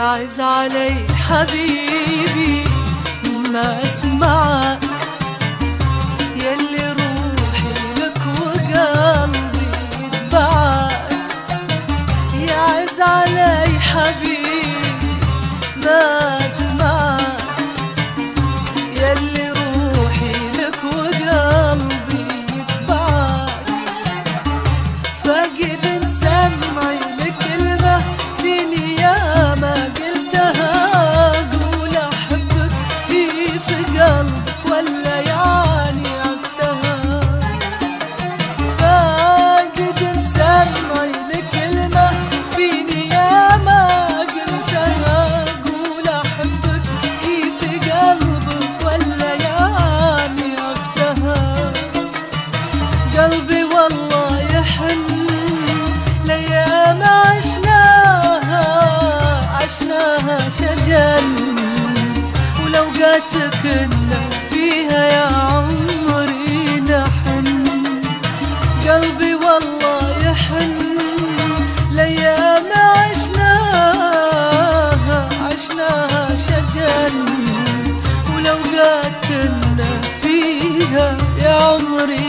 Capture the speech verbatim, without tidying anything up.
يعز علي حبيبي ما اسمعك، يلي روحي لك وقلبي يتبعك. يعز علي حبيبي ما اسمعك، يلي روحي لك وقلبي يتبعك. فاقد سمعي لكلمة فيني يا ما قلتها، قول احبك هي في قلبك ولا يعني عدتها. فاقد سمعي لكلمة فيني يا ما قلتها، قول احبك هي في قلبك ولا يعني عدتها. قلبي والله يحن لأيام عشناها، عشناها شجن ولوقات كنا فيها يا عمري نحن. قلبي والله يحن لأيام عشناها، عشناها شجن ولوقات كنا فيها يا عمري